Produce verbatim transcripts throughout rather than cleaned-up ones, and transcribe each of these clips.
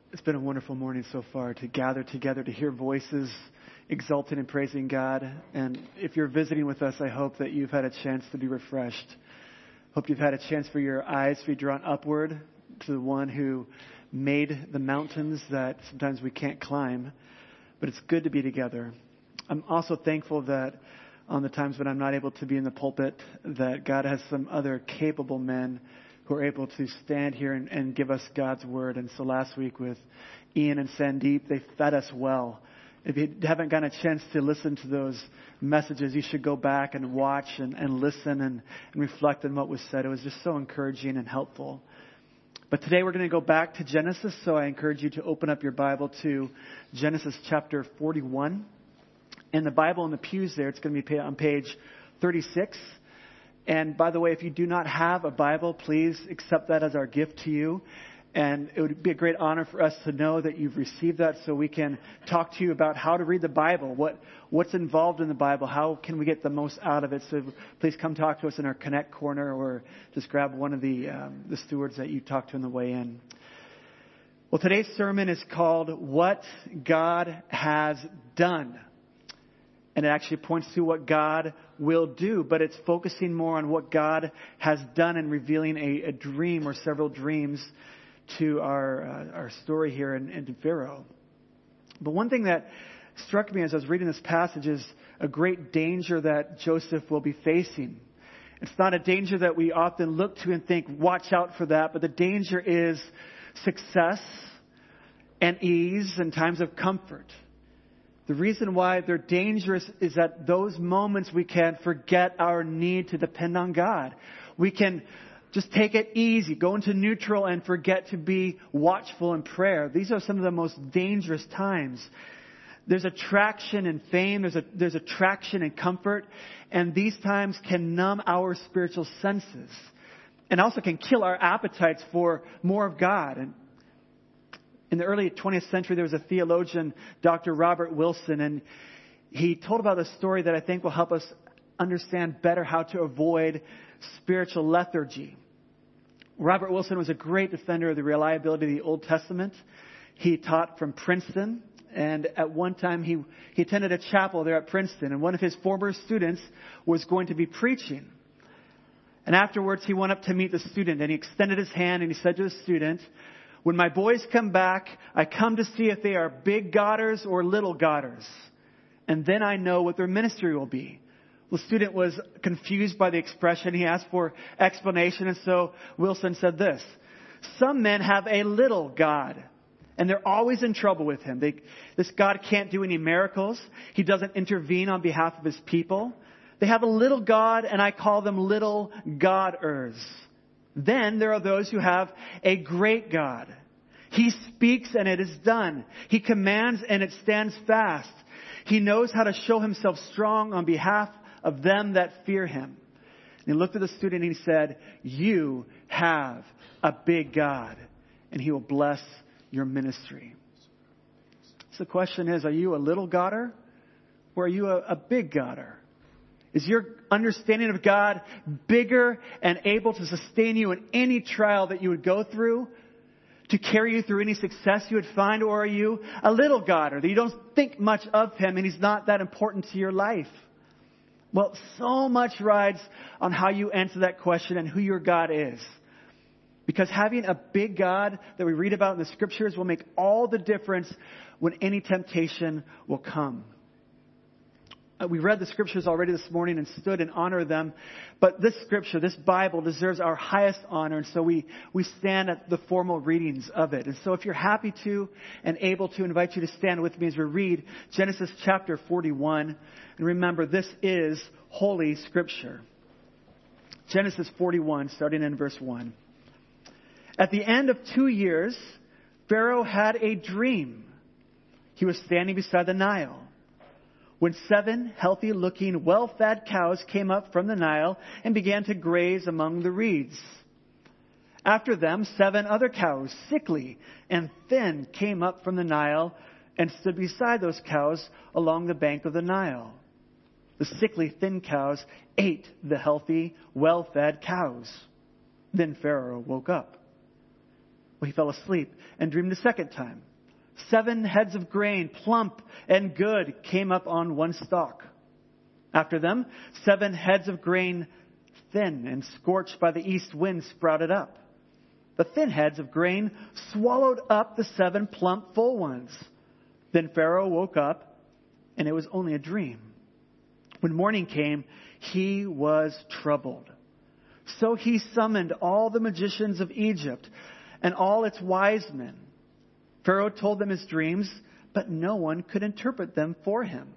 It's been a wonderful morning so far to gather together, to hear voices exalting and praising God. And if you're visiting with us, I hope that you've had a chance to be refreshed. Hope you've had a chance for your eyes to be drawn upward to the one who made the mountains that sometimes we can't climb. But it's good to be together. I'm also thankful that on the times when I'm not able to be in the pulpit, that God has some other capable men who are able to stand here and, and give us God's word. And so last week with Ian and Sandeep, they fed us well. If you haven't gotten a chance to listen to those messages, you should go back and watch and, and listen and, and reflect on what was said. It was just so encouraging and helpful. But today we're going to go back to Genesis, so I encourage you to open up your Bible to Genesis chapter forty-one. In the Bible in the pews there, it's going to be on page thirty-six. And by the way, if you do not have a Bible, please accept that as our gift to you. And it would be a great honor for us to know that you've received that so we can talk to you about how to read the Bible, what what's involved in the Bible, how can we get the most out of it. So please come talk to us in our Connect corner or just grab one of the, um, the stewards that you talked to on the way in. Well, today's sermon is called What God Has Done. And it actually points to what God will do, but it's focusing more on what God has done and revealing a, a dream or several dreams to our uh, our story here in, in Pharaoh. But one thing that struck me as I was reading this passage is a great danger that Joseph will be facing. It's not a danger that we often look to and think, watch out for that, but the danger is success and ease and times of comfort. The reason why they're dangerous is that those moments we can forget our need to depend on God. We can just take it easy, go into neutral and forget to be watchful in prayer. These are some of the most dangerous times. There's attraction in fame. There's a, there's attraction in comfort. And these times can numb our spiritual senses and also can kill our appetites for more of God. And in the early twentieth century, there was a theologian, Doctor Robert Wilson, and he told about a story that I think will help us understand better how to avoid spiritual lethargy. Robert Wilson was a great defender of the reliability of the Old Testament. He taught from Princeton, and at one time he, he attended a chapel there at Princeton, and one of his former students was going to be preaching. And afterwards, he went up to meet the student, and he extended his hand, and he said to the student, "When my boys come back, I come to see if they are big Godders or little Godders. And then I know what their ministry will be." The student was confused by the expression. He asked for explanation. And so Wilson said this: "Some men have a little God, and they're always in trouble with him. They, this God can't do any miracles. He doesn't intervene on behalf of his people. They have a little God, and I call them little Godders. Then there are those who have a great God. He speaks and it is done. He commands and it stands fast. He knows how to show himself strong on behalf of them that fear him." And he looked at the student and he said, "You have a big God, and he will bless your ministry." So the question is, are you a little Godder or are you a, a big Godder? Is your understanding of God bigger and able to sustain you in any trial that you would go through, to carry you through any success you would find? Or are you a little Godder that you don't think much of him and he's not that important to your life? Well, so much rides on how you answer that question and who your God is. Because having a big God that we read about in the scriptures will make all the difference when any temptation will come. We read the scriptures already this morning and stood in honor of them. But this scripture, this Bible, deserves our highest honor. And so we, we stand at the formal readings of it. And so if you're happy to and able to, invite you to stand with me as we read Genesis chapter forty-one. And remember, this is Holy Scripture. Genesis forty-one, starting in verse one. "At the end of two years, Pharaoh had a dream. He was standing beside the Nile, when seven healthy-looking, well-fed cows came up from the Nile and began to graze among the reeds. After them, seven other cows, sickly and thin, came up from the Nile and stood beside those cows along the bank of the Nile. The sickly, thin cows ate the healthy, well-fed cows. Then Pharaoh woke up. Well, he fell asleep and dreamed the second time. Seven heads of grain, plump and good, came up on one stalk. After them, seven heads of grain, thin and scorched by the east wind, sprouted up. The thin heads of grain swallowed up the seven plump, full ones. Then Pharaoh woke up, and it was only a dream. When morning came, he was troubled. So he summoned all the magicians of Egypt and all its wise men. Pharaoh told them his dreams, but no one could interpret them for him.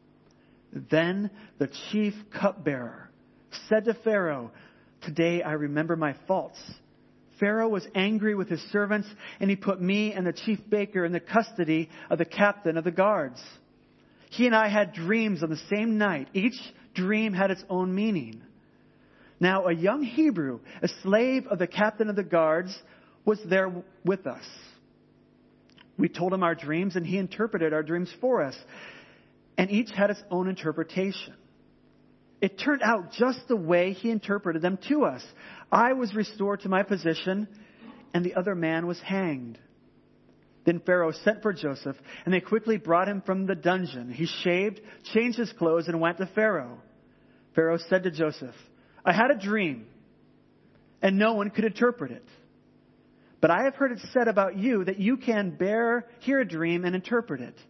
Then the chief cupbearer said to Pharaoh, "Today I remember my faults." Pharaoh was angry with his servants, and he put me and the chief baker in the custody of the captain of the guards. He and I had dreams on the same night. Each dream had its own meaning. Now a young Hebrew, a slave of the captain of the guards, was there with us. We told him our dreams, and he interpreted our dreams for us. And each had its own interpretation. It turned out just the way he interpreted them to us. I was restored to my position, and the other man was hanged. Then Pharaoh sent for Joseph, and they quickly brought him from the dungeon. He shaved, changed his clothes, and went to Pharaoh. Pharaoh said to Joseph, "I had a dream, and no one could interpret it. But I have heard it said about you that you can bear, hear a dream and interpret it."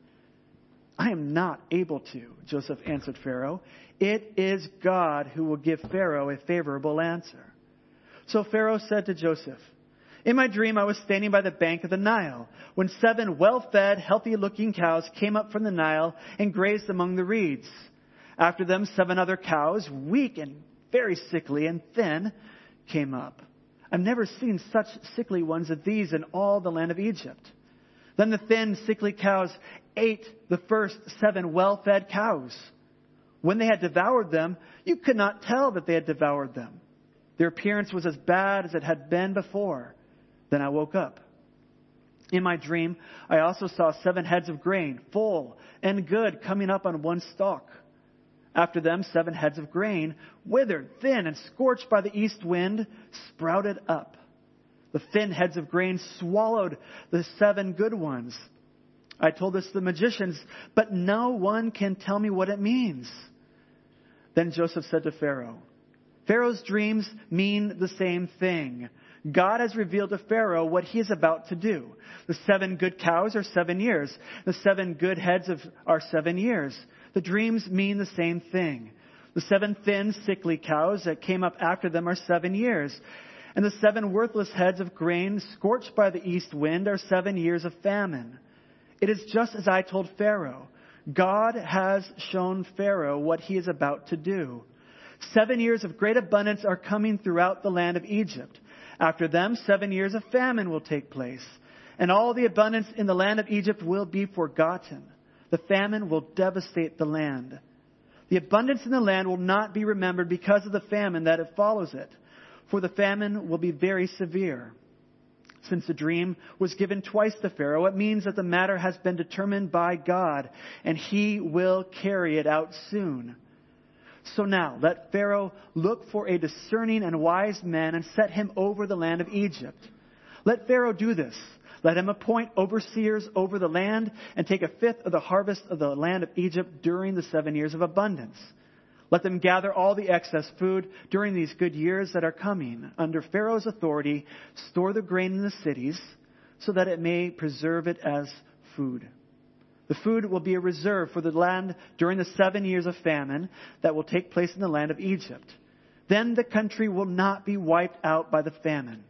"I am not able to," Joseph answered Pharaoh. "It is God who will give Pharaoh a favorable answer." So Pharaoh said to Joseph, "In my dream I was standing by the bank of the Nile when seven well-fed, healthy-looking cows came up from the Nile and grazed among the reeds. After them, seven other cows, weak and very sickly and thin, came up. I've never seen such sickly ones as these in all the land of Egypt. Then the thin, sickly cows ate the first seven well-fed cows. When they had devoured them, you could not tell that they had devoured them. Their appearance was as bad as it had been before. Then I woke up. In my dream, I also saw seven heads of grain, full and good, coming up on one stalk. After them, seven heads of grain, withered, thin, and scorched by the east wind, sprouted up. The thin heads of grain swallowed the seven good ones. I told this to the magicians, but no one can tell me what it means." Then Joseph said to Pharaoh, "Pharaoh's dreams mean the same thing. God has revealed to Pharaoh what he is about to do. The seven good cows are seven years. The seven good heads of, are seven years. The dreams mean the same thing. The seven thin, sickly cows that came up after them are seven years. And the seven worthless heads of grain scorched by the east wind are seven years of famine. It is just as I told Pharaoh. God has shown Pharaoh what he is about to do. Seven years of great abundance are coming throughout the land of Egypt. After them, seven years of famine will take place. And all the abundance in the land of Egypt will be forgotten. The famine will devastate the land. The abundance in the land will not be remembered because of the famine that it follows it. For the famine will be very severe. Since the dream was given twice to Pharaoh, it means that the matter has been determined by God, and he will carry it out soon. So now, let Pharaoh look for a discerning and wise man and set him over the land of Egypt. Let Pharaoh do this. Let him appoint overseers over the land and take a fifth of the harvest of the land of Egypt during the seven years of abundance. Let them gather all the excess food during these good years that are coming. Under Pharaoh's authority, store the grain in the cities so that it may preserve it as food. The food will be a reserve for the land during the seven years of famine that will take place in the land of Egypt. Then the country will not be wiped out by the famine."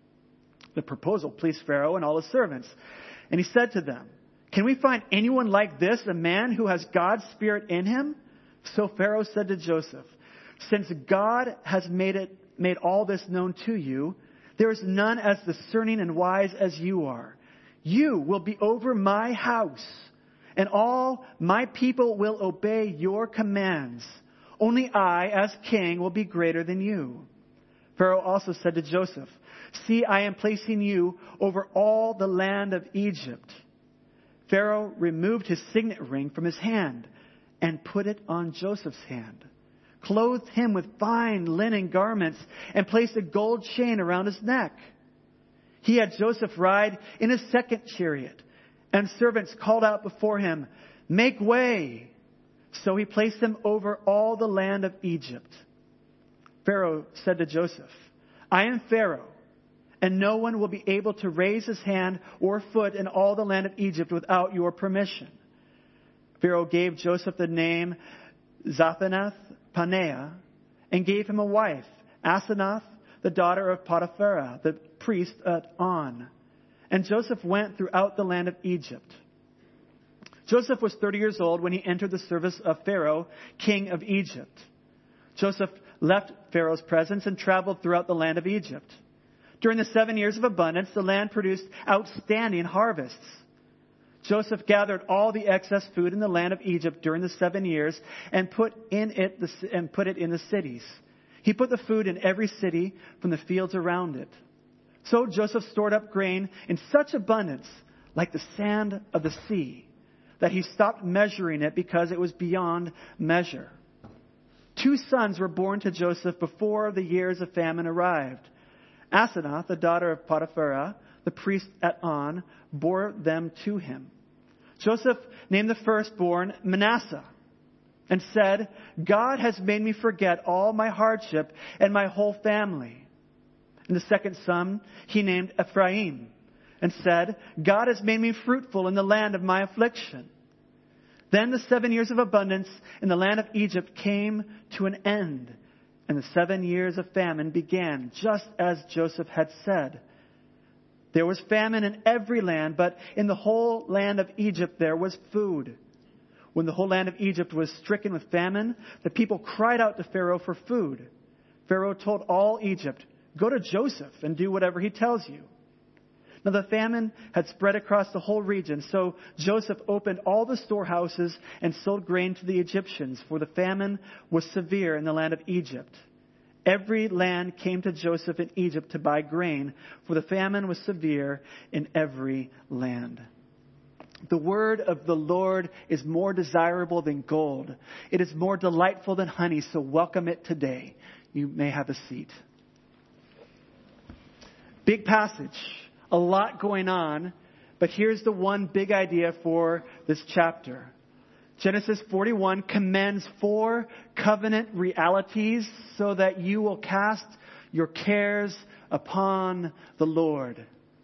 The proposal pleased Pharaoh and all his servants. And he said to them, "Can we find anyone like this, a man who has God's Spirit in him?" So Pharaoh said to Joseph, "Since God has made it, made all this known to you, there is none as discerning and wise as you are. You will be over my house, and all my people will obey your commands. Only I, as king, will be greater than you." Pharaoh also said to Joseph, "See, I am placing you over all the land of Egypt." Pharaoh removed his signet ring from his hand and put it on Joseph's hand, clothed him with fine linen garments, and placed a gold chain around his neck. He had Joseph ride in a second chariot, and servants called out before him, "Make way!" So he placed them over all the land of Egypt. Pharaoh said to Joseph, "I am Pharaoh, and no one will be able to raise his hand or foot in all the land of Egypt without your permission." Pharaoh gave Joseph the name Zaphanath-Paneah and gave him a wife, Asenath, the daughter of Potiphar, the priest at On. And Joseph went throughout the land of Egypt. Joseph was thirty years old when he entered the service of Pharaoh, king of Egypt. Joseph left Pharaoh's presence and traveled throughout the land of Egypt. During the seven years of abundance, the land produced outstanding harvests. Joseph gathered all the excess food in the land of Egypt during the seven years and put in it the, and put it in the cities. He put the food in every city from the fields around it. So Joseph stored up grain in such abundance, like the sand of the sea, that he stopped measuring it because it was beyond measure. Two sons were born to Joseph before the years of famine arrived. Asenath, the daughter of Potiphar, the priest at On, bore them to him. Joseph named the firstborn Manasseh and said, "God has made me forget all my hardship and my whole family." And the second son he named Ephraim and said, "God has made me fruitful in the land of my affliction." Then the seven years of abundance in the land of Egypt came to an end, and the seven years of famine began, just as Joseph had said. There was famine in every land, but in the whole land of Egypt there was food. When the whole land of Egypt was stricken with famine, the people cried out to Pharaoh for food. Pharaoh told all Egypt, "Go to Joseph and do whatever he tells you." Now the famine had spread across the whole region, so Joseph opened all the storehouses and sold grain to the Egyptians, for the famine was severe in the land of Egypt. Every land came to Joseph in Egypt to buy grain, for the famine was severe in every land. The word of the Lord is more desirable than gold. It is more delightful than honey, so welcome it today. You may have a seat. Big passage. A lot going on, but here's the one big idea for this chapter. Genesis forty-one commends four covenant realities so that you will cast your cares upon the Lord.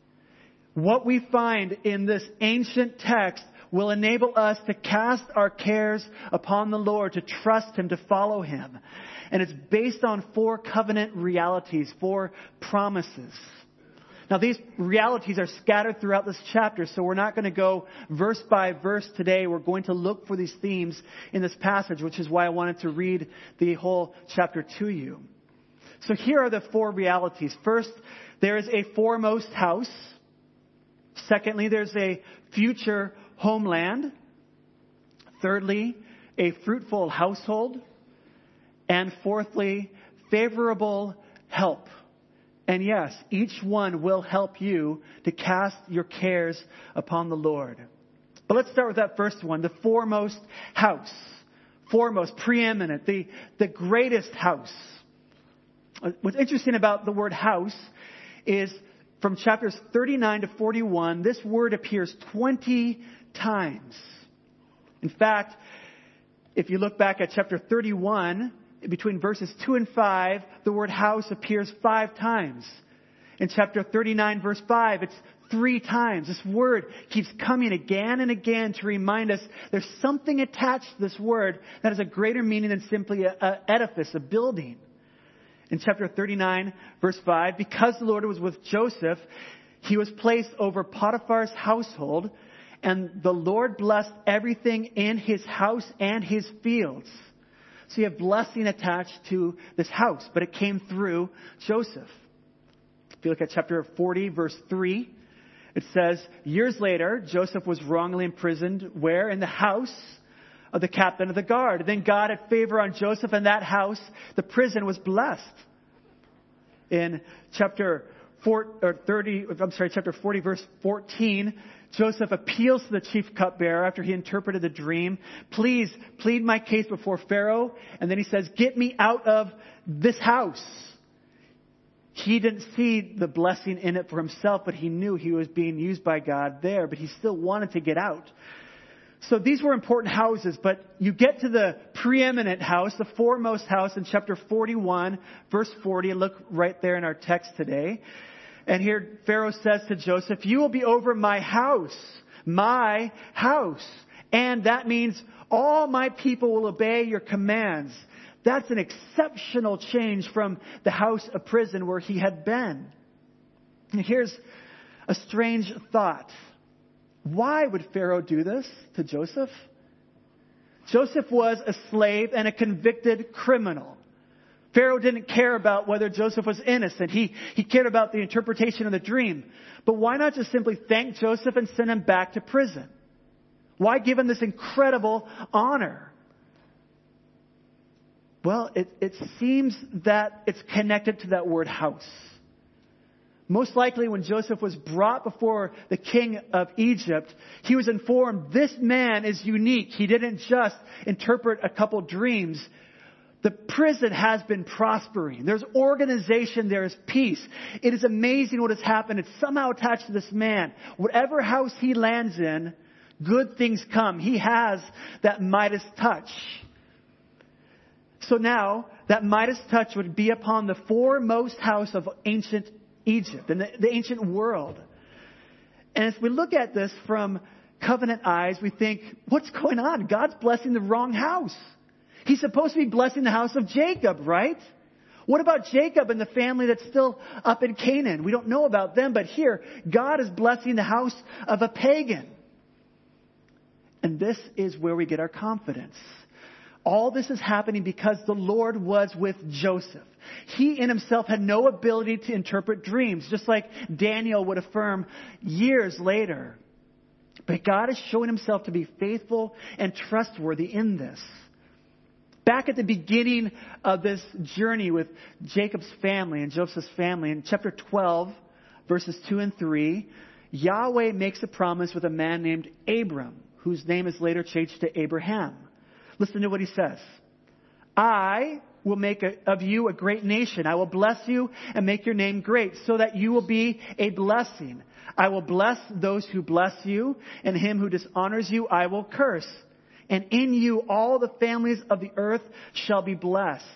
What we find in this ancient text will enable us to cast our cares upon the Lord, to trust Him, to follow Him. And it's based on four covenant realities, four promises. Now, these realities are scattered throughout this chapter, so we're not going to go verse by verse today. We're going to look for these themes in this passage, which is why I wanted to read the whole chapter to you. So here are the four realities. First, there is a foremost house. Secondly, there's a future homeland. Thirdly, a fruitful household. And fourthly, favorable help. And yes, each one will help you to cast your cares upon the Lord. But let's start with that first one, the foremost house. Foremost, preeminent, the, the greatest house. What's interesting about the word house is from chapters thirty-nine to forty-one, this word appears twenty times. In fact, if you look back at chapter thirty-one, between verses two and five, the word house appears five times. In chapter thirty-nine, verse five, it's three times. This word keeps coming again and again to remind us there's something attached to this word that has a greater meaning than simply an edifice, a building. In chapter thirty-nine, verse five, because the Lord was with Joseph, he was placed over Potiphar's household, and the Lord blessed everything in his house and his fields. So you have blessing attached to this house, but it came through Joseph. If you look at chapter forty, verse three, it says, years later, Joseph was wrongly imprisoned. Where? In the house of the captain of the guard. Then God had favor on Joseph, and that house, the prison, was blessed. In chapter four, or thirty, I'm sorry, chapter forty, verse fourteen, Joseph appeals to the chief cupbearer after he interpreted the dream. Please plead my case before Pharaoh. And then he says, get me out of this house. He didn't see the blessing in it for himself, but he knew he was being used by God there, but he still wanted to get out. So these were important houses, but you get to the preeminent house, the foremost house in chapter forty-one, verse forty. Look right there in our text today. And here Pharaoh says to Joseph, you will be over my house, my house. And that means all my people will obey your commands. That's an exceptional change from the house of prison where he had been. And here's a strange thought. Why would Pharaoh do this to Joseph? Joseph was a slave and a convicted criminal. Pharaoh didn't care about whether Joseph was innocent. He, he cared about the interpretation of the dream. But why not just simply thank Joseph and send him back to prison? Why give him this incredible honor? Well, it, it seems that it's connected to that word house. Most likely when Joseph was brought before the king of Egypt, he was informed this man is unique. He didn't just interpret a couple dreams. The prison has been prospering. There's organization. There's peace. It is amazing what has happened. It's somehow attached to this man. Whatever house he lands in, good things come. He has that Midas touch. So now, that Midas touch would be upon the foremost house of ancient Egypt and the, the ancient world. And as we look at this from covenant eyes, we think, what's going on? God's blessing the wrong house. He's supposed to be blessing the house of Jacob, right? What about Jacob and the family that's still up in Canaan? We don't know about them, but here, God is blessing the house of a pagan. And this is where we get our confidence. All this is happening because the Lord was with Joseph. He in himself had no ability to interpret dreams, just like Daniel would affirm years later. But God is showing himself to be faithful and trustworthy in this. Back at the beginning of this journey with Jacob's family and Joseph's family, in chapter twelve, verses two and three, Yahweh makes a promise with a man named Abram, whose name is later changed to Abraham. Listen to what he says. I will make a, of you a great nation. I will bless you and make your name great so that you will be a blessing. I will bless those who bless you, and him who dishonors you I will curse. And in you all the families of the earth shall be blessed.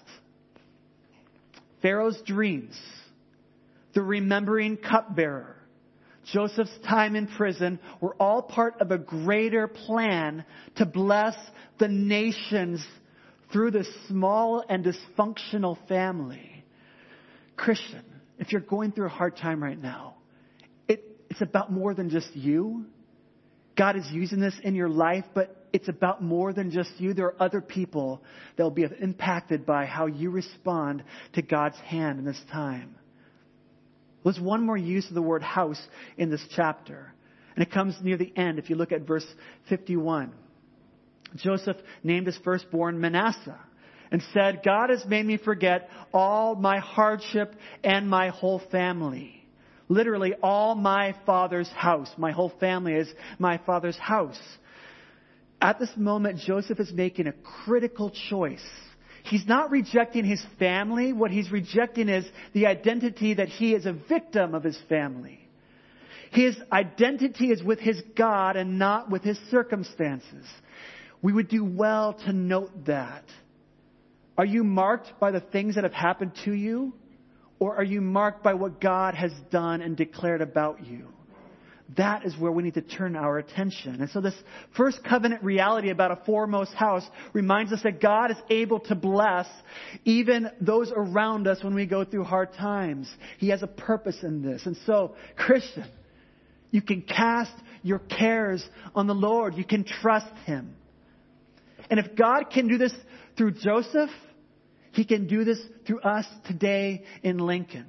Pharaoh's dreams, the remembering cupbearer, Joseph's time in prison were all part of a greater plan to bless the nations through this small and dysfunctional family. Christian, if you're going through a hard time right now, it, it's about more than just you. God is using this in your life, but it's about more than just you. There are other people that will be impacted by how you respond to God's hand in this time. There's one more use of the word house in this chapter. And it comes near the end if you look at verse fifty-one. Joseph named his firstborn Manasseh and said, God has made me forget all my hardship and my whole family. Literally, all my father's house. My whole family is my father's house. At this moment, Joseph is making a critical choice. He's not rejecting his family. What he's rejecting is the identity that he is a victim of his family. His identity is with his God and not with his circumstances. We would do well to note that. Are you marked by the things that have happened to you? Or are you marked by what God has done and declared about you? That is where we need to turn our attention. And so this first covenant reality about a foremost house reminds us that God is able to bless even those around us when we go through hard times. He has a purpose in this. And so, Christian, you can cast your cares on the Lord. You can trust Him. And if God can do this through Joseph, He can do this through us today in Lincoln.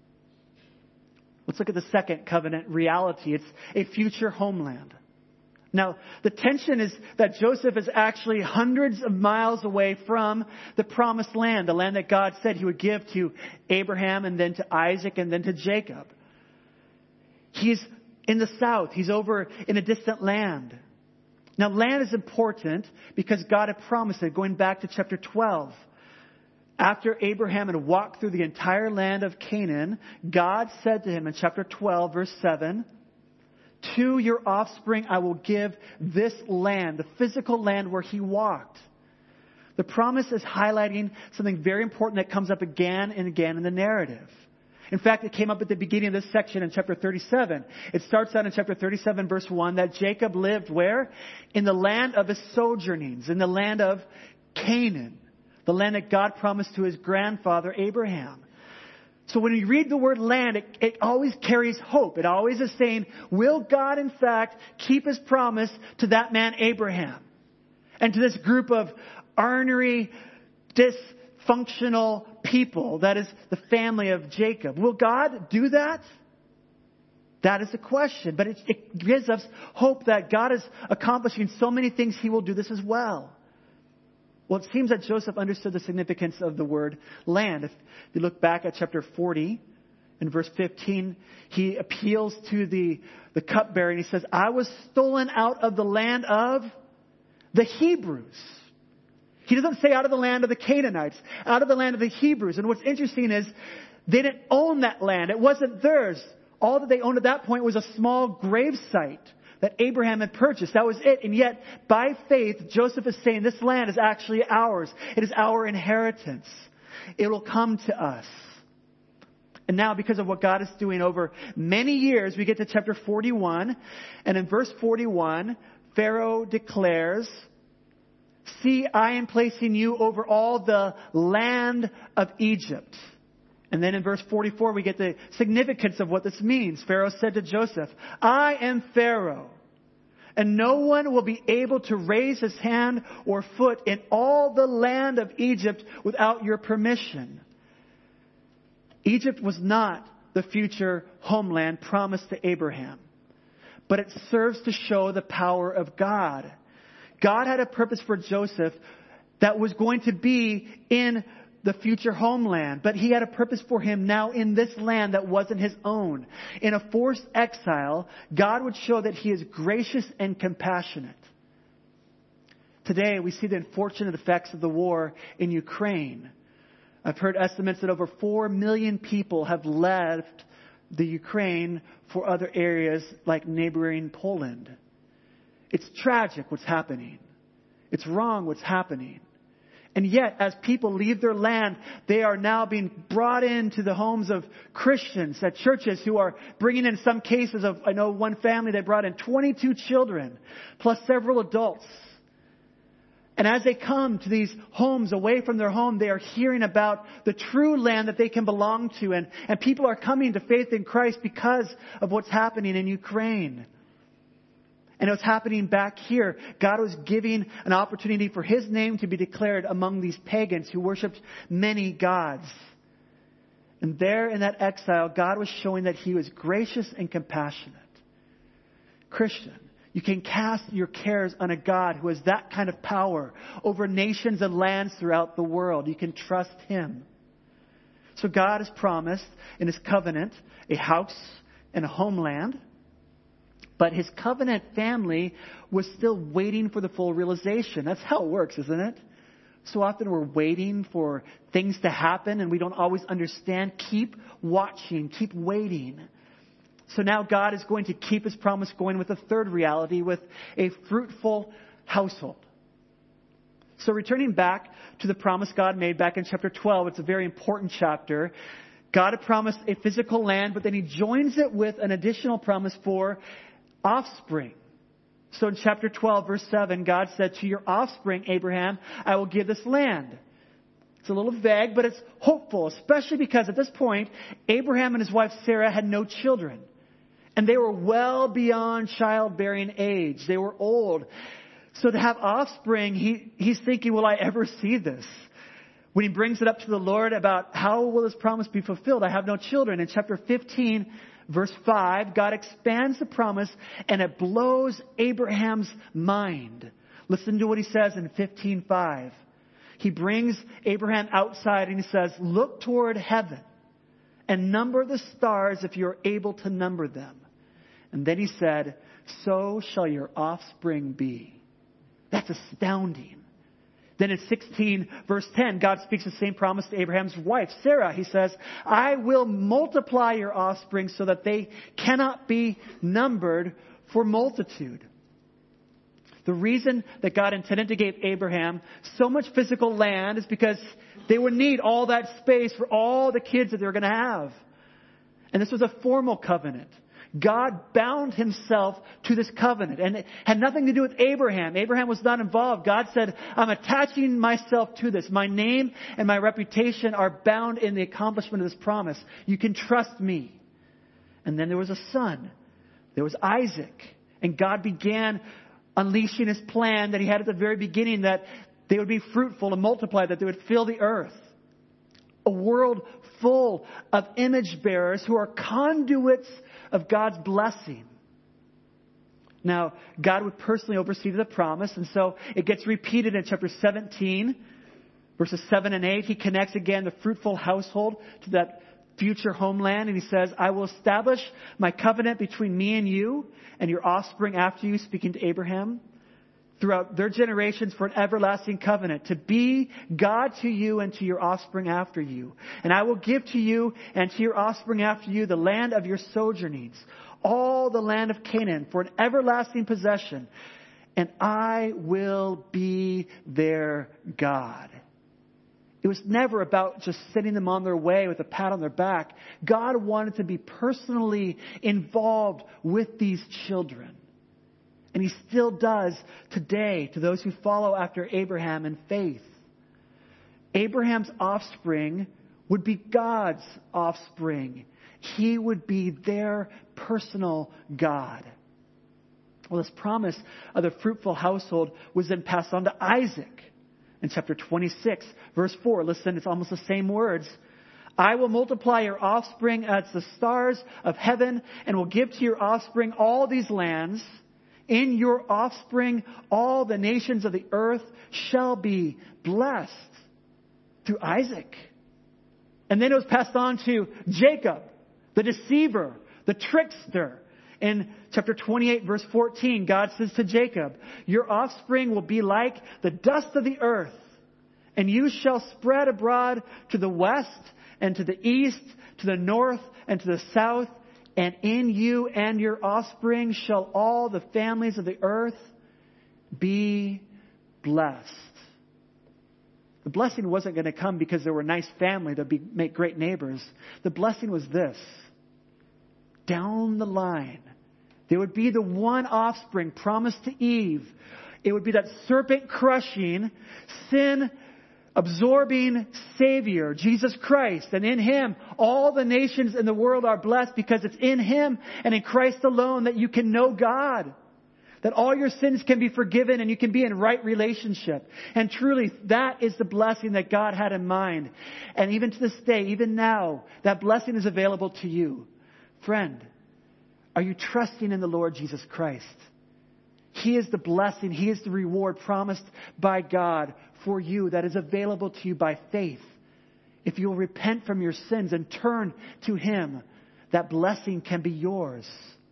Let's look at the second covenant reality. It's a future homeland. Now, the tension is that Joseph is actually hundreds of miles away from the promised land, the land that God said He would give to Abraham and then to Isaac and then to Jacob. He's in the south. He's over in a distant land. Now, land is important because God had promised it, going back to chapter twelve. After Abraham had walked through the entire land of Canaan, God said to him in chapter twelve, verse seven, to your offspring I will give this land, the physical land where he walked. The promise is highlighting something very important that comes up again and again in the narrative. In fact, it came up at the beginning of this section in chapter thirty-seven. It starts out in chapter thirty-seven, verse one, that Jacob lived where? In the land of his sojournings, in the land of Canaan, the land that God promised to his grandfather Abraham. So when you read the word land, it, it always carries hope. It always is saying, will God in fact keep his promise to that man Abraham? And to this group of ornery, dysfunctional people, that is the family of Jacob. Will God do that? That is the question. But it, it gives us hope that God is accomplishing so many things, he will do this as well. Well, it seems that Joseph understood the significance of the word land. If you look back at chapter forty, in verse fifteen, he appeals to the, the cupbearer and he says, I was stolen out of the land of the Hebrews. He doesn't say out of the land of the Canaanites, out of the land of the Hebrews. And what's interesting is they didn't own that land. It wasn't theirs. All that they owned at that point was a small grave site that Abraham had purchased. That was it. And yet, by faith, Joseph is saying this land is actually ours. It is our inheritance. It will come to us. And now, because of what God is doing over many years, we get to chapter forty-one. And in verse forty-one, Pharaoh declares, see, I am placing you over all the land of Egypt. And then in verse forty-four, we get the significance of what this means. Pharaoh said to Joseph, I am Pharaoh, and no one will be able to raise his hand or foot in all the land of Egypt without your permission. Egypt was not the future homeland promised to Abraham, but it serves to show the power of God. God had a purpose for Joseph that was going to be in the future homeland, but he had a purpose for him now in this land that wasn't his own. In a forced exile, God would show that he is gracious and compassionate. Today, we see the unfortunate effects of the war in Ukraine. I've heard estimates that over four million people have left the Ukraine for other areas like neighboring Poland. It's tragic what's happening. It's wrong what's happening. And yet, as people leave their land, they are now being brought into the homes of Christians at churches who are bringing in some cases of, I know one family, they brought in twenty-two children, plus several adults. And as they come to these homes away from their home, they are hearing about the true land that they can belong to. And, and people are coming to faith in Christ because of what's happening in Ukraine. And it was happening back here. God was giving an opportunity for his name to be declared among these pagans who worshipped many gods. And there in that exile, God was showing that he was gracious and compassionate. Christian, you can cast your cares on a God who has that kind of power over nations and lands throughout the world. You can trust him. So God has promised in his covenant a house and a homeland. But his covenant family was still waiting for the full realization. That's how it works, isn't it? So often we're waiting for things to happen and we don't always understand. Keep watching, keep waiting. So now God is going to keep his promise going with a third reality, with a fruitful household. So returning back to the promise God made back in chapter twelve, it's a very important chapter. God had promised a physical land, but then he joins it with an additional promise for offspring. So in chapter twelve, verse seven, God said, to your offspring, Abraham, I will give this land. It's a little vague, but it's hopeful, especially because at this point, Abraham and his wife Sarah had no children. And they were well beyond childbearing age. They were old. So to have offspring, he, he's thinking, will I ever see this? When he brings it up to the Lord about how will this promise be fulfilled? I have no children. In chapter fifteen, verse five, God expands the promise and it blows Abraham's mind. Listen to what he says in fifteen five. He brings Abraham outside and he says, look toward heaven and number the stars if you're able to number them. And then he said, so shall your offspring be. That's astounding. Then in sixteen, verse ten, God speaks the same promise to Abraham's wife, Sarah. He says, I will multiply your offspring so that they cannot be numbered for multitude. The reason that God intended to give Abraham so much physical land is because they would need all that space for all the kids that they were going to have. And this was a formal covenant. God bound himself to this covenant. And it had nothing to do with Abraham. Abraham was not involved. God said, I'm attaching myself to this. My name and my reputation are bound in the accomplishment of this promise. You can trust me. And then there was a son. There was Isaac. And God began unleashing his plan that he had at the very beginning, that they would be fruitful and multiply, that they would fill the earth. A world full of image bearers who are conduits of God's blessing. Now, God would personally oversee the promise, and so it gets repeated in chapter seventeen, verses seven and eight. He connects again the fruitful household to that future homeland, and he says, I will establish my covenant between me and you and your offspring after you, speaking to Abraham, throughout their generations for an everlasting covenant, to be God to you and to your offspring after you. And I will give to you and to your offspring after you the land of your sojournings, all the land of Canaan, for an everlasting possession. And I will be their God. It was never about just sending them on their way with a pat on their back. God wanted to be personally involved with these children. And he still does today to those who follow after Abraham in faith. Abraham's offspring would be God's offspring. He would be their personal God. Well, this promise of the fruitful household was then passed on to Isaac. In chapter twenty-six, verse four, listen, it's almost the same words. I will multiply your offspring as the stars of heaven and will give to your offspring all these lands. In your offspring, all the nations of the earth shall be blessed. Through Isaac. And then it was passed on to Jacob, the deceiver, the trickster. In chapter twenty-eight, verse fourteen, God says to Jacob, your offspring will be like the dust of the earth, and you shall spread abroad to the west and to the east, to the north and to the south, and in you and your offspring shall all the families of the earth be blessed. The blessing wasn't going to come because they were a nice family that would make great neighbors. The blessing was this. Down the line, there would be the one offspring promised to Eve. It would be that serpent-crushing, sin-absorbing Savior, Jesus Christ. And in Him, all the nations in the world are blessed because it's in Him and in Christ alone that you can know God. That all your sins can be forgiven and you can be in right relationship. And truly, that is the blessing that God had in mind. And even to this day, even now, that blessing is available to you. Friend, are you trusting in the Lord Jesus Christ? He is the blessing. He is the reward promised by God for you that is available to you by faith. If you will repent from your sins and turn to Him, that blessing can be yours.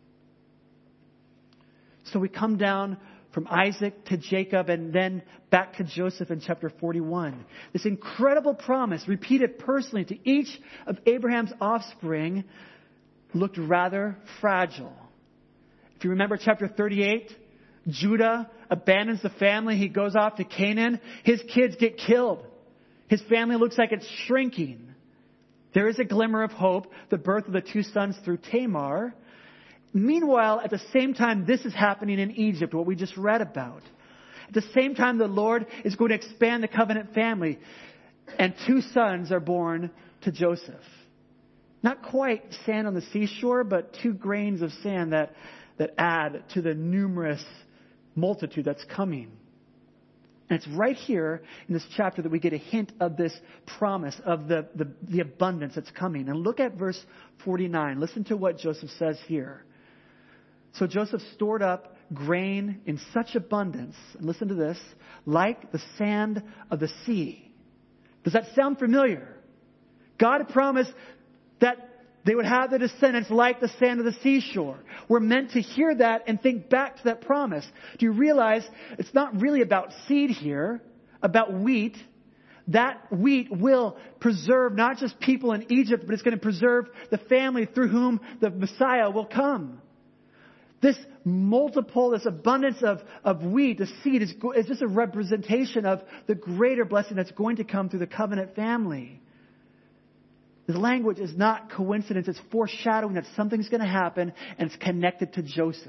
So we come down from Isaac to Jacob and then back to Joseph in chapter forty-one. This incredible promise repeated personally to each of Abraham's offspring looked rather fragile. If you remember chapter thirty-eight, Judah abandons the family. He goes off to Canaan. His kids get killed. His family looks like it's shrinking. There is a glimmer of hope, the birth of the two sons through Tamar. Meanwhile, at the same time, this is happening in Egypt, what we just read about. At the same time, the Lord is going to expand the covenant family. And two sons are born to Joseph. Not quite sand on the seashore, but two grains of sand that, that add to the numerous multitude that's coming. And it's right here in this chapter that we get a hint of this promise of the, the, the abundance that's coming. And look at verse forty-nine. Listen to what Joseph says here. So Joseph stored up grain in such abundance, and listen to this, like the sand of the sea. Does that sound familiar? God had promised that they would have the descendants like the sand of the seashore. We're meant to hear that and think back to that promise. Do you realize it's not really about seed here? about wheat, that wheat will preserve not just people in Egypt, but it's going to preserve the family through whom the Messiah will come. This multiple, this abundance of, of wheat, the seed, is, is just a representation of the greater blessing that's going to come through the covenant family. This language is not coincidence. It's foreshadowing that something's going to happen, and it's connected to Joseph.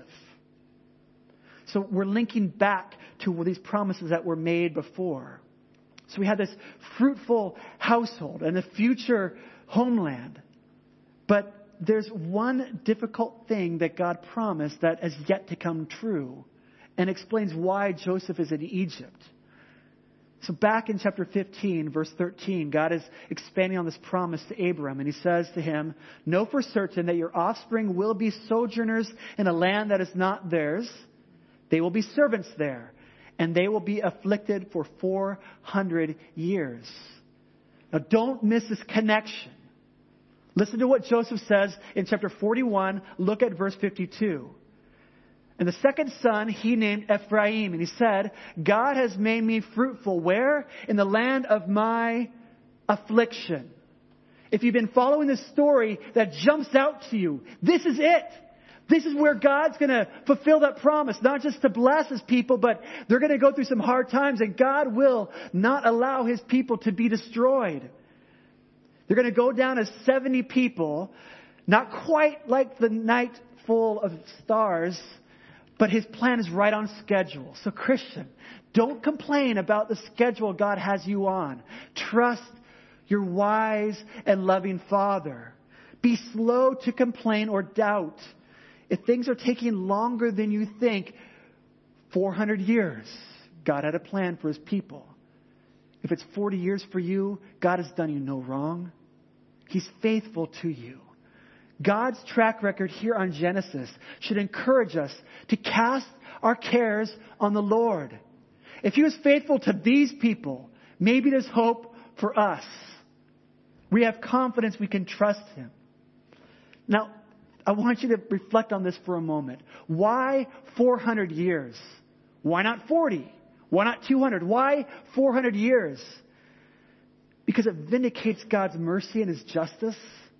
So we're linking back to these promises that were made before. So we had this fruitful household and a future homeland. But there's one difficult thing that God promised that has yet to come true, and explains why Joseph is in Egypt. So back in chapter fifteen, verse thirteen, God is expanding on this promise to Abram, and he says to him, "Know for certain that your offspring will be sojourners in a land that is not theirs. They will be servants there, and they will be afflicted for four hundred years." Now don't miss this connection. Listen to what Joseph says in chapter forty-one. Look at verse fifty-two. "And the second son he named Ephraim. And he said, God has made me fruitful. Where? In the land of my affliction." If you've been following this story, that jumps out to you. This is it. This is where God's going to fulfill that promise. Not just to bless His people, but they're going to go through some hard times. And God will not allow His people to be destroyed. They're going to go down as seventy people. Not quite like the night full of stars. But His plan is right on schedule. So Christian, don't complain about the schedule God has you on. Trust your wise and loving Father. Be slow to complain or doubt. If things are taking longer than you think, four hundred years, God had a plan for His people. If it's forty years for you, God has done you no wrong. He's faithful to you. God's track record here on Genesis should encourage us to cast our cares on the Lord. If He was faithful to these people, maybe there's hope for us. We have confidence we can trust Him. Now, I want you to reflect on this for a moment. Why four hundred years? Why not forty? Why not two hundred? Why four hundred years? Because it vindicates God's mercy and His justice.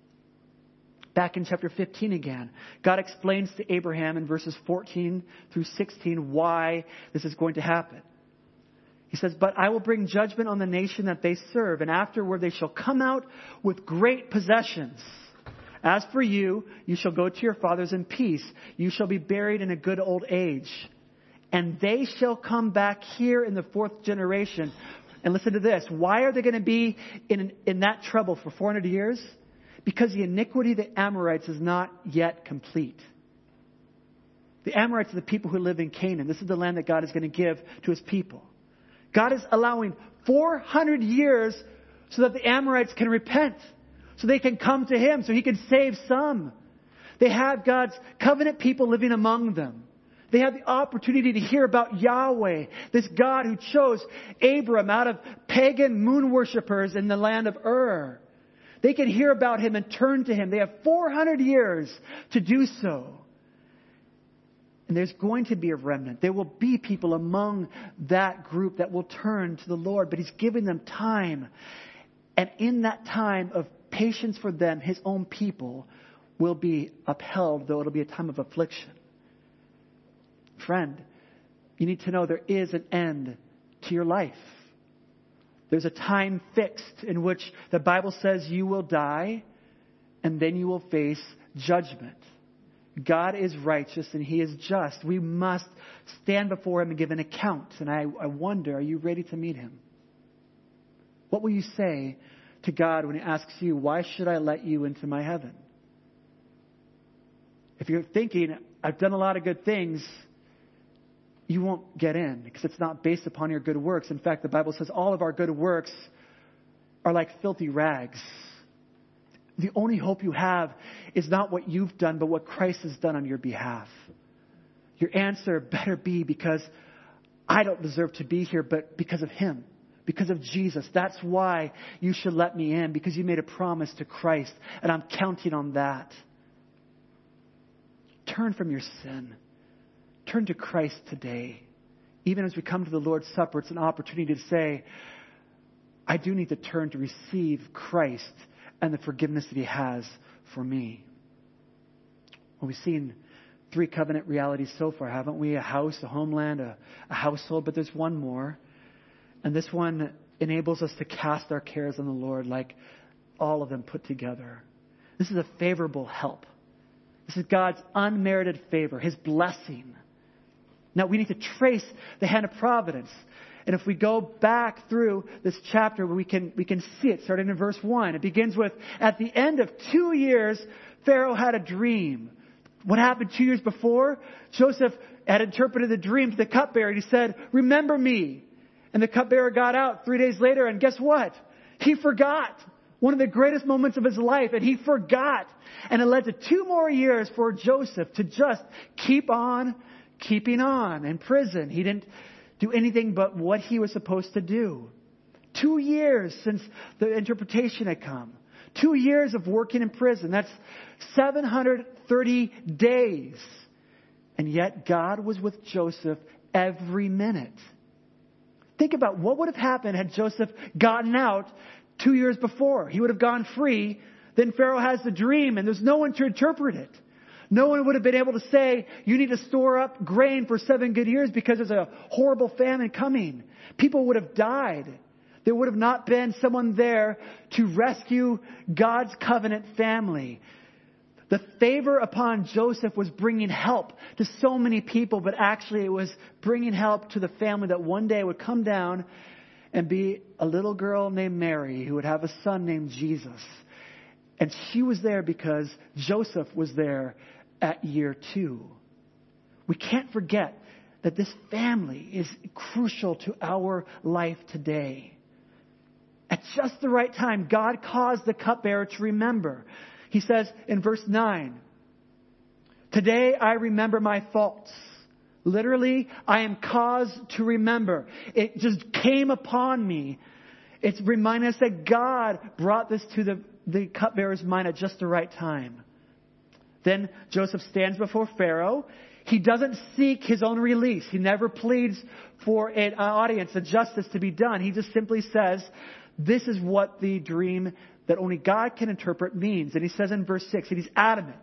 Back in chapter fifteen again, God explains to Abraham in verses fourteen through sixteen why this is going to happen. He says, "But I will bring judgment on the nation that they serve, and afterward they shall come out with great possessions. As for you, you shall go to your fathers in peace. You shall be buried in a good old age. And they shall come back here in the fourth generation." And listen to this. Why are they going to be in, in that trouble for four hundred years? Because the iniquity of the Amorites is not yet complete. The Amorites are the people who live in Canaan. This is the land that God is going to give to His people. God is allowing four hundred years so that the Amorites can repent. So they can come to Him. So He can save some. They have God's covenant people living among them. They have the opportunity to hear about Yahweh, this God who chose Abram out of pagan moon worshippers in the land of Ur. They can hear about Him and turn to Him. They have four hundred years to do so. And there's going to be a remnant. There will be people among that group that will turn to the Lord. But He's giving them time. And in that time of patience for them, His own people will be upheld, though it'll be a time of affliction. Friend, you need to know there is an end to your life. There's a time fixed in which the Bible says you will die and then you will face judgment. God is righteous and He is just. We must stand before Him and give an account. And I, I wonder, are you ready to meet Him? What will you say to God when He asks you, why should I let you into my heaven? If you're thinking, I've done a lot of good things, you won't get in because it's not based upon your good works. In fact, the Bible says all of our good works are like filthy rags. The only hope you have is not what you've done, but what Christ has done on your behalf. Your answer better be because I don't deserve to be here, but because of Him, because of Jesus. That's why you should let me in, because you made a promise to Christ, and I'm counting on that. Turn from your sin. Turn to Christ today. even as we come to the Lord's Supper, it's an opportunity to say, I do need to turn to receive Christ and the forgiveness that he has for me. Well, we've seen three covenant realities so far, haven't we? A house, a homeland, a, a household, but there's one more. And this one enables us to cast our cares on the Lord, like all of them put together. This is a favorable help. This is God's unmerited favor, his blessing. Now, we need to trace the hand of providence. And if we go back through this chapter, we can, we can see it starting in verse one. It begins with, at the end of two years, Pharaoh had a dream. What happened two years before? Joseph had interpreted the dream to the cupbearer. He said, remember me. And the cupbearer got out three days later, and guess what? He forgot. One of the greatest moments of his life, and he forgot. And it led to two more years for Joseph to just keep on keeping on in prison. He didn't do anything but what he was supposed to do. Two years since the interpretation had come. Two years of working in prison. That's seven hundred thirty days. And yet God was with Joseph every minute. Think about what would have happened had Joseph gotten out two years before. He would have gone free. Then Pharaoh has the dream and there's no one to interpret it. No one would have been able to say, you need to store up grain for seven good years because there's a horrible famine coming. People would have died. There would have not been someone there to rescue God's covenant family. The favor upon Joseph was bringing help to so many people, but actually it was bringing help to the family that one day would come down and be a little girl named Mary who would have a son named Jesus. And she was there because Joseph was there at year two. We can't forget that this family is crucial to our life today. At just the right time, God caused the cupbearer to remember. He says in verse nine, today I remember my faults. Literally, I am caused to remember. It just came upon me. It's reminding us that God brought this to the, the cupbearer's mind at just the right time. Then Joseph stands before Pharaoh. He doesn't seek his own release. He never pleads for an audience, a justice to be done. He just simply says, this is what the dream that only God can interpret means. And he says in verse six, and he's adamant,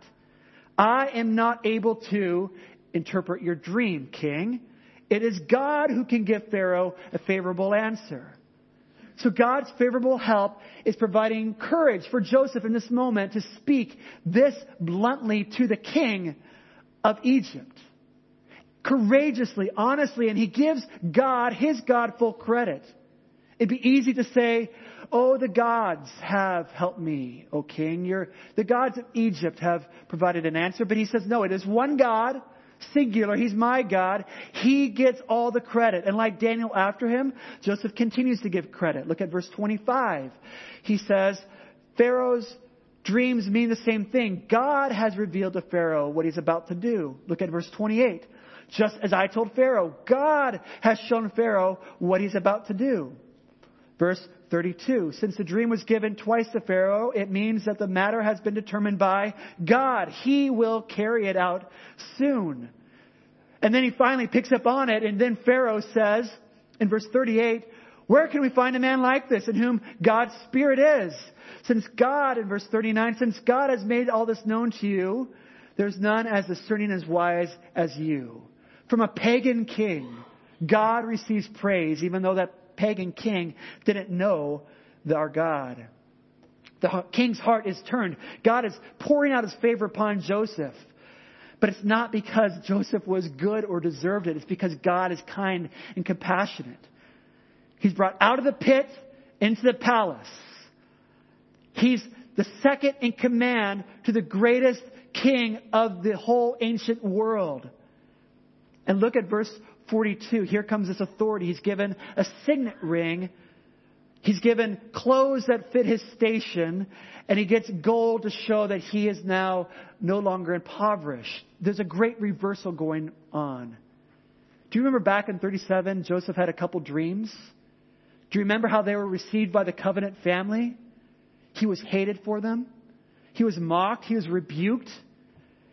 I am not able to interpret your dream, king. It is God who can give Pharaoh a favorable answer. So God's favorable help is providing courage for Joseph in this moment to speak this bluntly to the king of Egypt. Courageously, honestly, and he gives God, his God, full credit. It'd be easy to say, oh, the gods have helped me, O king. You're, the gods of Egypt have provided an answer. But he says, no, it is one God, singular. He's my God. He gets all the credit. And like Daniel after him, Joseph continues to give credit. Look at verse twenty-five. He says, Pharaoh's dreams mean the same thing. God has revealed to Pharaoh what he's about to do. Look at verse twenty-eight. Just as I told Pharaoh, God has shown Pharaoh what he's about to do. Verse thirty-two, since the dream was given twice to Pharaoh, it means that the matter has been determined by God. He will carry it out soon. And then he finally picks up on it, and then Pharaoh says in verse thirty-eight, where can we find a man like this in whom God's Spirit is? Since God, in verse thirty-nine, since God has made all this known to you, there's none as discerning as wise as you. From a pagan king, God receives praise, even though that pagan king didn't know our God. The king's heart is turned. God is pouring out his favor upon Joseph. But it's not because Joseph was good or deserved it. It's because God is kind and compassionate. He's brought out of the pit into the palace. He's the second in command to the greatest king of the whole ancient world. And look at verse forty-two. Here comes this authority. He's given a signet ring. He's given clothes that fit his station. And he gets gold to show that he is now no longer impoverished. There's a great reversal going on. Do you remember back in thirty-seven, Joseph had a couple dreams? Do you remember how they were received by the covenant family? He was hated for them. He was mocked. He was rebuked.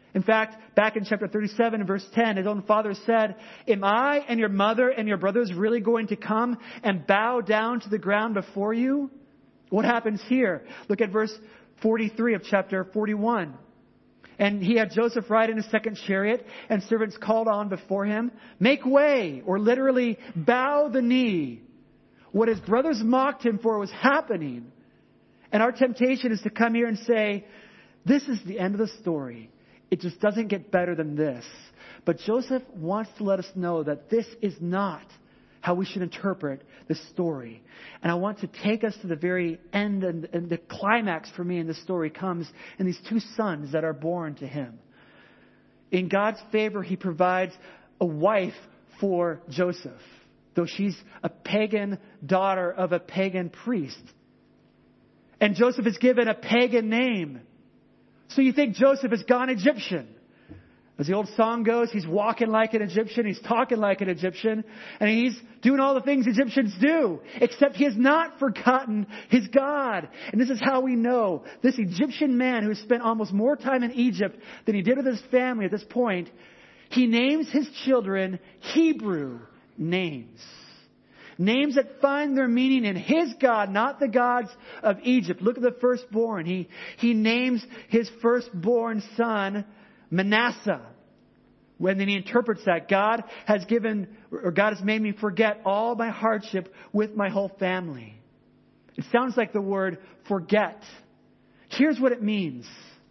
In fact, back in chapter thirty-seven, verse ten, his own father said, "Am I and your mother and your brothers really going to come and bow down to the ground before you?" What happens here? Look at verse forty-three of chapter forty-one. "And he had Joseph ride in a second chariot, and servants called on before him, 'Make way,' or literally, bow the knee." What his brothers mocked him for was happening. And our temptation is to come here and say, this is the end of the story. It just doesn't get better than this. But Joseph wants to let us know that this is not how we should interpret this story. And I want to take us to the very end, and, and the climax for me in this story comes in these two sons that are born to him. In God's favor, he provides a wife for Joseph, though she's a pagan daughter of a pagan priest. And Joseph is given a pagan name. So you think Joseph has gone Egyptian. As the old song goes, he's walking like an Egyptian, he's talking like an Egyptian, and he's doing all the things Egyptians do, except he has not forgotten his God. And this is how we know this Egyptian man who has spent almost more time in Egypt than he did with his family at this point, he names his children Hebrew names. Names that find their meaning in his God, not the gods of Egypt. Look at the firstborn. He, he names his firstborn son Manasseh. When then he interprets that, God has given, or God has made me forget all my hardship with my whole family. It sounds like the word forget. Here's what it means.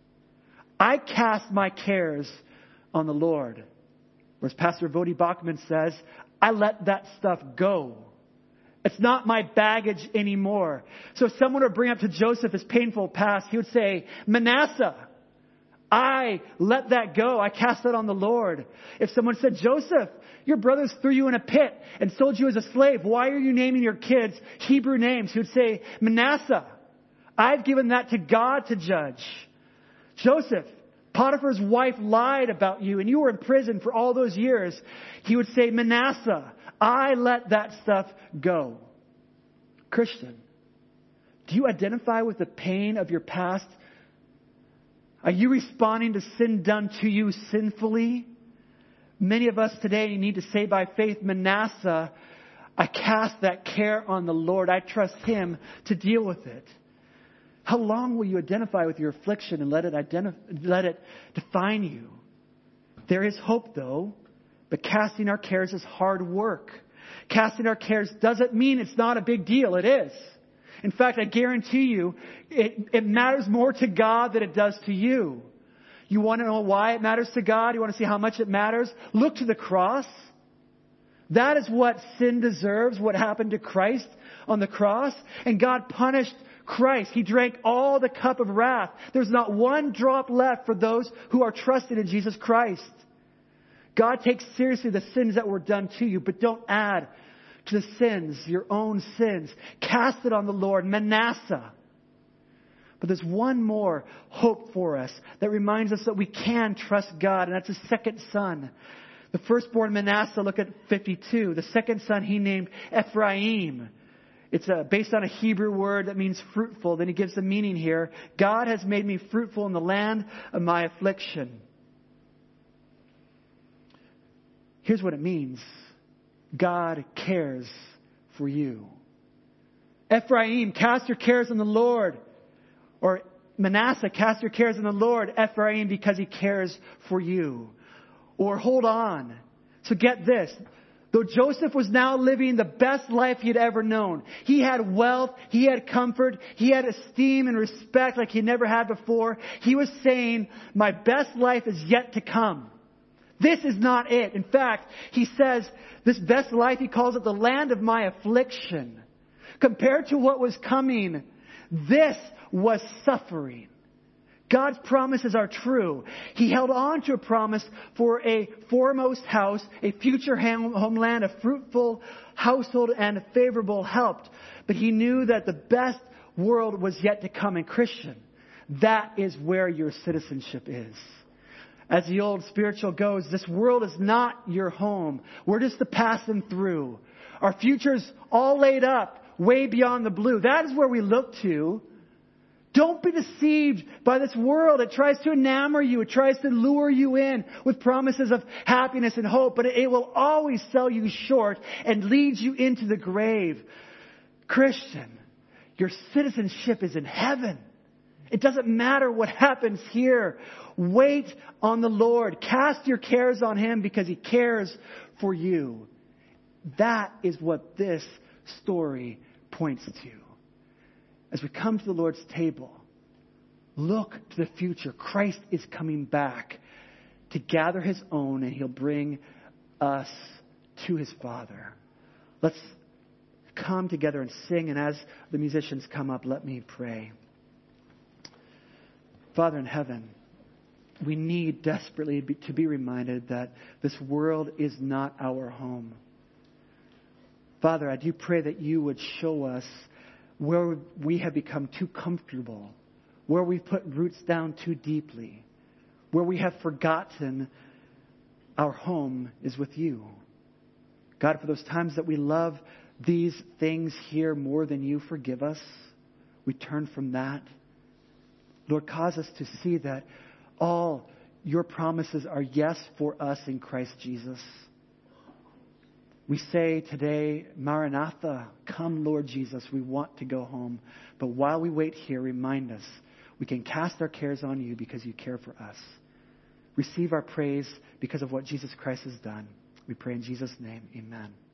I cast my cares on the Lord. Or as Pastor Vodi Bachman says, I let that stuff go. It's not my baggage anymore. So if someone would bring up to Joseph his painful past, he would say, Manasseh, I let that go. I cast that on the Lord. If someone said, Joseph, your brothers threw you in a pit and sold you as a slave. Why are you naming your kids Hebrew names? He would say, Manasseh, I've given that to God to judge. Joseph, Potiphar's wife lied about you and you were in prison for all those years. He would say, Manasseh, I let that stuff go. Christian, do you identify with the pain of your past? Are you responding to sin done to you sinfully? Many of us today need to say by faith, Manasseh, I cast that care on the Lord. I trust Him to deal with it. How long will you identify with your affliction and let it identify, let it define you? There is hope, though. But casting our cares is hard work. Casting our cares doesn't mean it's not a big deal. It is. In fact, I guarantee you, it, it matters more to God than it does to you. You want to know why it matters to God? You want to see how much it matters? Look to the cross. That is what sin deserves, what happened to Christ on the cross. And God punished Christ. He drank all the cup of wrath. There's not one drop left for those who are trusted in Jesus Christ. God takes seriously the sins that were done to you, but don't add to the sins, your own sins. Cast it on the Lord, Manasseh. But there's one more hope for us that reminds us that we can trust God, and that's his second son. The firstborn Manasseh, look at fifty-two. The second son he named Ephraim. It's a, based on a Hebrew word that means fruitful. Then he gives the meaning here. God has made me fruitful in the land of my affliction. Here's what it means. God cares for you. Ephraim, cast your cares on the Lord. Or Manasseh, cast your cares on the Lord. Ephraim, because he cares for you. Or hold on. So get this. Though Joseph was now living the best life he had ever known. He had wealth. He had comfort. He had esteem and respect like he never had before. He was saying, my best life is yet to come. This is not it. In fact, he says, this best life, he calls it the land of my affliction. Compared to what was coming, this was suffering. God's promises are true. He held on to a promise for a foremost house, a future homeland, a fruitful household, and a favorable help. But he knew that the best world was yet to come. And Christian, that is where your citizenship is. As the old spiritual goes, this world is not your home. We're just the passing through. Our future's all laid up way beyond the blue. That is where we look to. Don't be deceived by this world. It tries to enamor you. It tries to lure you in with promises of happiness and hope, but it will always sell you short and lead you into the grave. Christian, your citizenship is in heaven. It doesn't matter what happens here. Wait on the Lord. Cast your cares on Him because He cares for you. That is what this story points to. As we come to the Lord's table, look to the future. Christ is coming back to gather His own, and He'll bring us to His Father. Let's come together and sing, and as the musicians come up, let me pray. Father in heaven, we need desperately to be reminded that this world is not our home. Father, I do pray that you would show us where we have become too comfortable, where we've put roots down too deeply, where we have forgotten our home is with you. God, for those times that we love these things here more than you, forgive us. We turn from that. Lord, cause us to see that all your promises are yes for us in Christ Jesus. We say today, Maranatha, come Lord Jesus, we want to go home. But while we wait here, remind us, we can cast our cares on you because you care for us. Receive our praise because of what Jesus Christ has done. We pray in Jesus' name, amen.